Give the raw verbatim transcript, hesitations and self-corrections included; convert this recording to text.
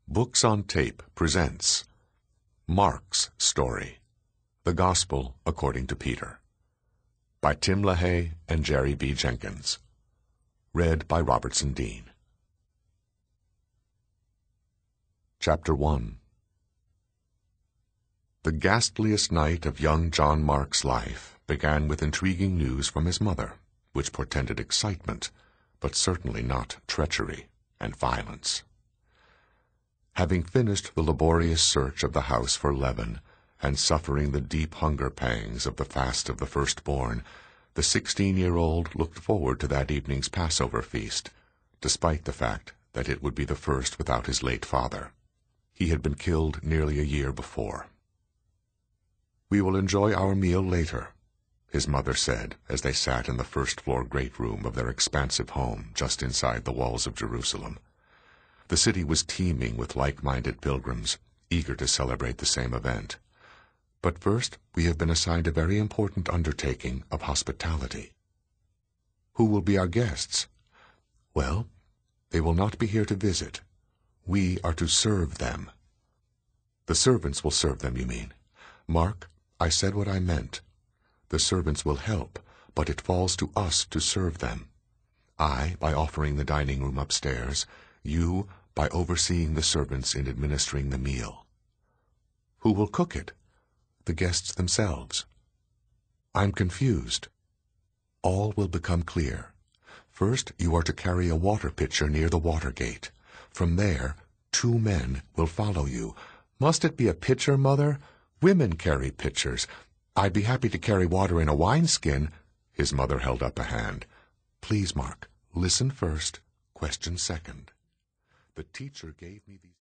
Books on Tape presents Mark's Story, The Gospel According to Peter, by Tim LaHaye and Jerry B. Jenkins. Read by Robertson Dean. Chapter one. The ghastliest night of young John Mark's life began with intriguing news from his mother, which portended excitement, but certainly not treachery and violence. Having finished the laborious search of the house for leaven, and suffering the deep hunger pangs of the fast of the firstborn, the sixteen-year-old looked forward to that evening's Passover feast, despite the fact that it would be the first without his late father. He had been killed nearly a year before. "We will enjoy our meal later," his mother said as they sat in the first-floor great room of their expansive home just inside the walls of Jerusalem. The city was teeming with like-minded pilgrims, eager to celebrate the same event. But first we have been assigned a very important undertaking of hospitality. Who will be our guests? Well, they will not be here to visit. We are to serve them. The servants will serve them, you mean? Mark, I said what I meant. The servants will help, but it falls to us to serve them. I, by offering the dining room upstairs, you, by overseeing the servants in administering the meal. Who will cook it? The guests themselves. I'm confused. All will become clear. First, you are to carry a water pitcher near the water gate. From there, two men will follow you. Must it be a pitcher, Mother? Women carry pitchers. I'd be happy to carry water in a wineskin. His mother held up a hand. Please, Mark, listen first, question second. The teacher gave me these